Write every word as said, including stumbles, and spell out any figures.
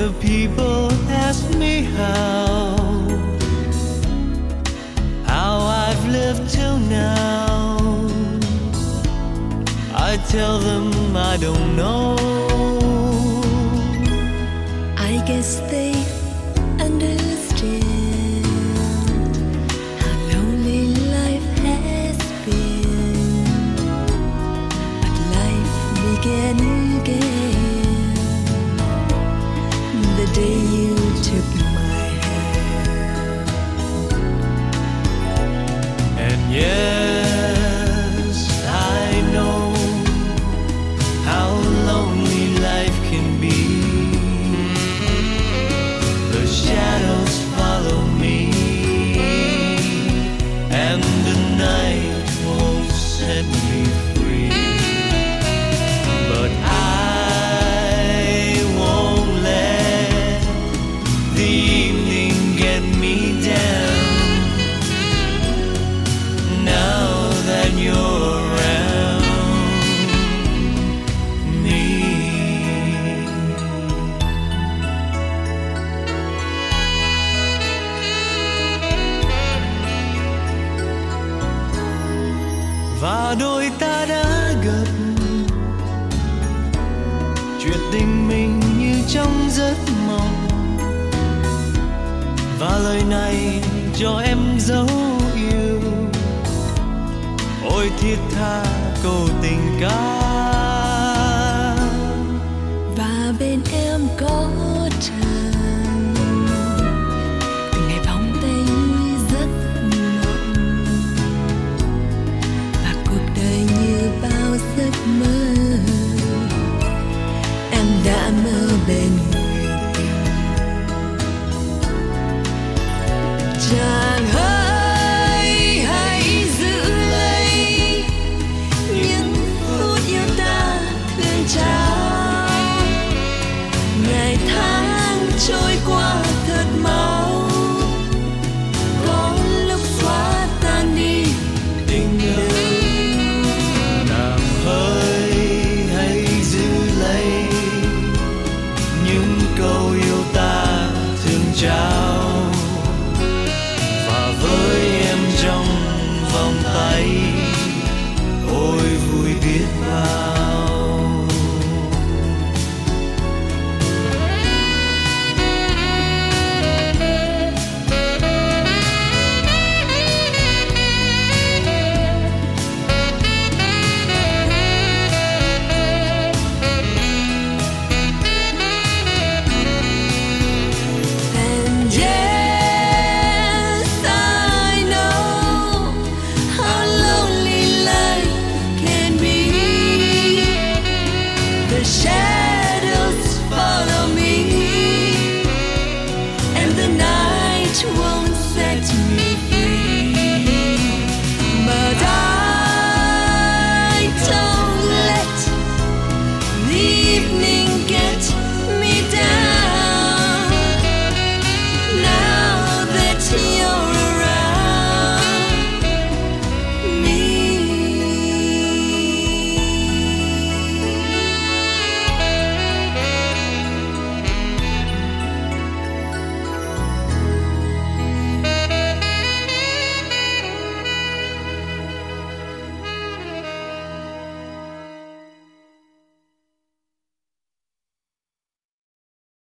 The people ask me how, how I've lived till now. I tell them I don't know. I guess they understand how lonely life has been. But life began again the day you took my hand. And yes, I know how lonely life can be. The shadows follow me, and the night won't set me free. But I won't let the evening get me down. Now that you're around me. Và đôi ta đã gặp, chuyện tình mình như trong giấc mộng. Và lời này cho em dấu yêu, ôi thiết tha câu tình ca. Và bên em có trăng, từng ngày vòng tay như giấc mộng. Và cuộc đời như bao giấc mơ, em đã mơ bên người tình. Chàng ơi hãy giữ lấy những phút yêu ta thương trao. Ngày tháng trôi qua thật mau, có lúc xóa tan đi tình yêu. Nàng ơi hãy giữ lấy những câu yêu ta thương trao.